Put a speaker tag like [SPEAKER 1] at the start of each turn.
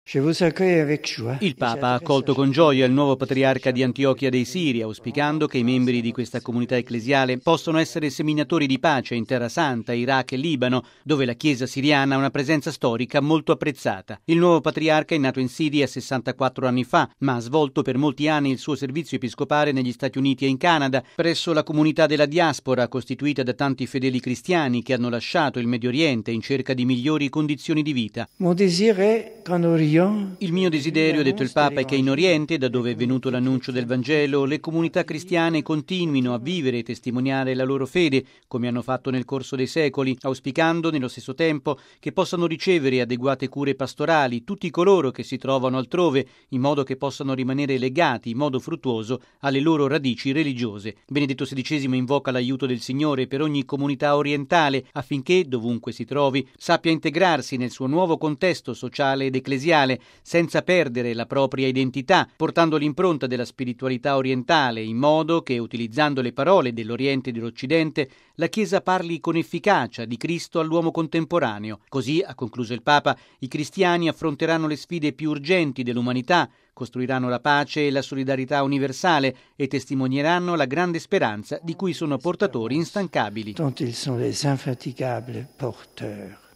[SPEAKER 1] Il Papa ha accolto con gioia il nuovo patriarca di Antiochia dei Siri, auspicando che i membri di questa comunità ecclesiale possano essere seminatori di pace in Terra Santa, Iraq e Libano, dove la Chiesa siriana ha una presenza storica molto apprezzata. Il nuovo patriarca è nato in Siria 64 anni fa, ma ha svolto per molti anni il suo servizio episcopale negli Stati Uniti e in Canada, presso la comunità della diaspora, costituita da tanti fedeli cristiani che hanno lasciato il Medio Oriente in cerca di migliori condizioni di vita. Il mio desiderio, ha detto il Papa, è che in Oriente, da dove è venuto l'annuncio del Vangelo, le comunità cristiane continuino a vivere e testimoniare la loro fede, come hanno fatto nel corso dei secoli, auspicando nello stesso tempo che possano ricevere adeguate cure pastorali tutti coloro che si trovano altrove, in modo che possano rimanere legati in modo fruttuoso alle loro radici religiose. Benedetto XVI invoca l'aiuto del Signore per ogni comunità orientale affinché, dovunque si trovi, sappia integrarsi nel suo nuovo contesto sociale ed ecclesiale, senza perdere la propria identità, portando l'impronta della spiritualità orientale, in modo che, utilizzando le parole dell'Oriente e dell'Occidente, la Chiesa parli con efficacia di Cristo all'uomo contemporaneo. Così, ha concluso il Papa, i cristiani affronteranno le sfide più urgenti dell'umanità, costruiranno la pace e la solidarietà universale e testimonieranno la grande speranza di cui sono portatori instancabili.
[SPEAKER 2] Dont ils sont les infatigables porteurs.